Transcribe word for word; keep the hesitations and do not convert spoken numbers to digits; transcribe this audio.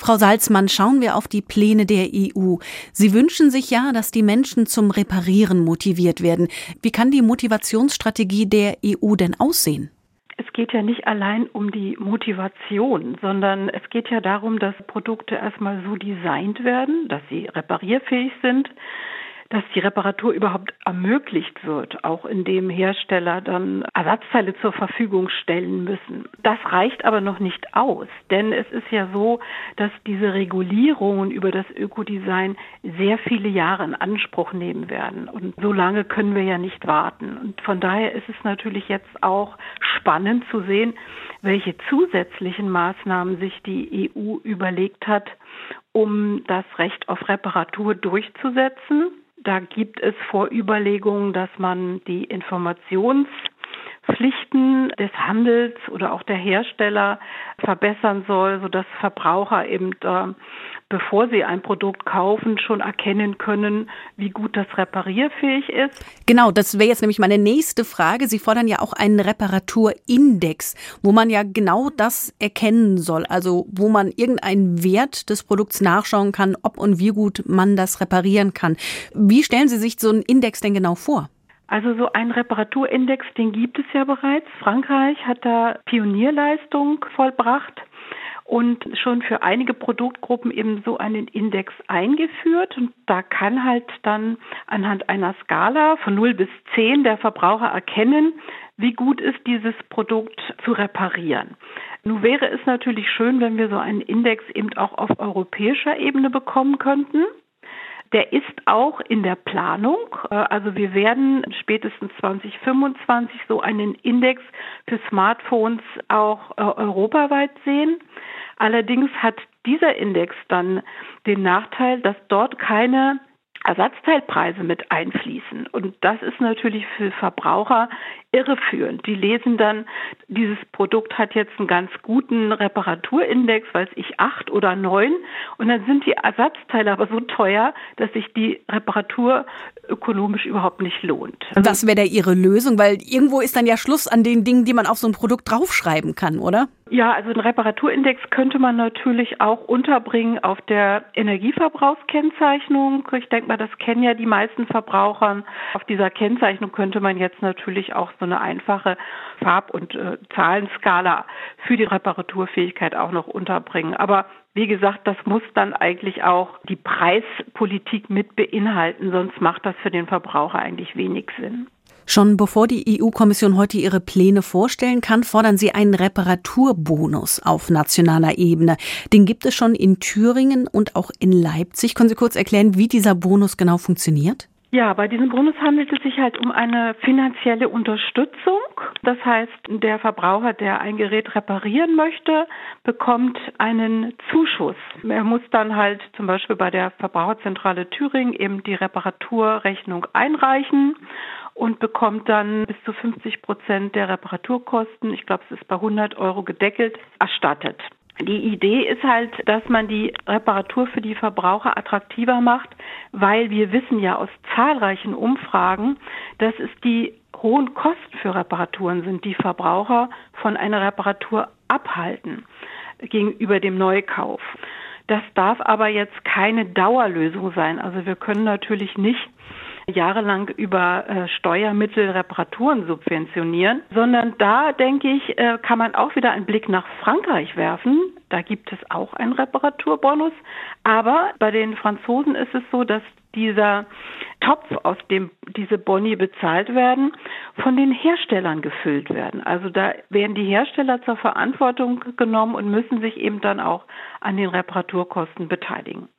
Frau Salzmann, schauen wir auf die Pläne der E U. Sie wünschen sich ja, dass die Menschen zum Reparieren motiviert werden. Wie kann die Motivationsstrategie der E U denn aussehen? Es geht ja nicht allein um die Motivation, sondern es geht ja darum, dass Produkte erstmal so designt werden, dass sie reparierfähig sind, dass die Reparatur überhaupt ermöglicht wird, auch indem Hersteller dann Ersatzteile zur Verfügung stellen müssen. Das reicht aber noch nicht aus, denn es ist ja so, dass diese Regulierungen über das Ökodesign sehr viele Jahre in Anspruch nehmen werden. Und so lange können wir ja nicht warten. Und von daher ist es natürlich jetzt auch spannend zu sehen, welche zusätzlichen Maßnahmen sich die E U überlegt hat, um das Recht auf Reparatur durchzusetzen. Da gibt es Vorüberlegungen, dass man die Informationspflichten des Handels oder auch der Hersteller verbessern soll, sodass Verbraucher eben, äh, bevor sie ein Produkt kaufen, schon erkennen können, wie gut das reparierfähig ist. Genau, das wäre jetzt nämlich meine nächste Frage. Sie fordern ja auch einen Reparaturindex, wo man ja genau das erkennen soll, also wo man irgendeinen Wert des Produkts nachschauen kann, ob und wie gut man das reparieren kann. Wie stellen Sie sich so einen Index denn genau vor? Also so einen Reparaturindex, den gibt es ja bereits. Frankreich hat da Pionierleistung vollbracht und schon für einige Produktgruppen eben so einen Index eingeführt. Und da kann halt dann anhand einer Skala von null bis zehn der Verbraucher erkennen, wie gut ist dieses Produkt zu reparieren. Nun wäre es natürlich schön, wenn wir so einen Index eben auch auf europäischer Ebene bekommen könnten. Der ist auch in der Planung. Also wir werden spätestens zwanzig fünfundzwanzig so einen Index für Smartphones auch europaweit sehen. Allerdings hat dieser Index dann den Nachteil, dass dort keine Ersatzteilpreise mit einfließen. Und das ist natürlich für Verbraucher irreführend. Die lesen dann, dieses Produkt hat jetzt einen ganz guten Reparaturindex, weiß ich, acht oder neun. Und dann sind die Ersatzteile aber so teuer, dass sich die Reparatur ökonomisch überhaupt nicht lohnt. Also was wäre da Ihre Lösung? Weil irgendwo ist dann ja Schluss an den Dingen, die man auf so ein Produkt draufschreiben kann, oder? Ja, also einen Reparaturindex könnte man natürlich auch unterbringen auf der Energieverbrauchskennzeichnung. Ich denke mal, das kennen ja die meisten Verbraucher. Auf dieser Kennzeichnung könnte man jetzt natürlich auch so eine einfache Farb- und äh, Zahlenskala für die Reparaturfähigkeit auch noch unterbringen. Aber wie gesagt, das muss dann eigentlich auch die Preispolitik mit beinhalten, sonst macht das für den Verbraucher eigentlich wenig Sinn. Schon bevor die E U-Kommission heute ihre Pläne vorstellen kann, fordern sie einen Reparaturbonus auf nationaler Ebene. Den gibt es schon in Thüringen und auch in Leipzig. Können Sie kurz erklären, wie dieser Bonus genau funktioniert? Ja, bei diesem Bonus handelt es sich halt um eine finanzielle Unterstützung. Das heißt, der Verbraucher, der ein Gerät reparieren möchte, bekommt einen Zuschuss. Er muss dann halt zum Beispiel bei der Verbraucherzentrale Thüringen eben die Reparaturrechnung einreichen und bekommt dann bis zu fünfzig Prozent der Reparaturkosten, ich glaube, es ist bei hundert Euro gedeckelt, erstattet. Die Idee ist halt, dass man die Reparatur für die Verbraucher attraktiver macht, weil wir wissen ja aus zahlreichen Umfragen, dass es die hohen Kosten für Reparaturen sind, die Verbraucher von einer Reparatur abhalten gegenüber dem Neukauf. Das darf aber jetzt keine Dauerlösung sein. Also wir können natürlich nicht jahrelang über äh, Steuermittel Reparaturen subventionieren, sondern da, denke ich, äh, kann man auch wieder einen Blick nach Frankreich werfen. Da gibt es auch einen Reparaturbonus. Aber bei den Franzosen ist es so, dass dieser Topf, aus dem diese Boni bezahlt werden, von den Herstellern gefüllt werden. Also da werden die Hersteller zur Verantwortung genommen und müssen sich eben dann auch an den Reparaturkosten beteiligen.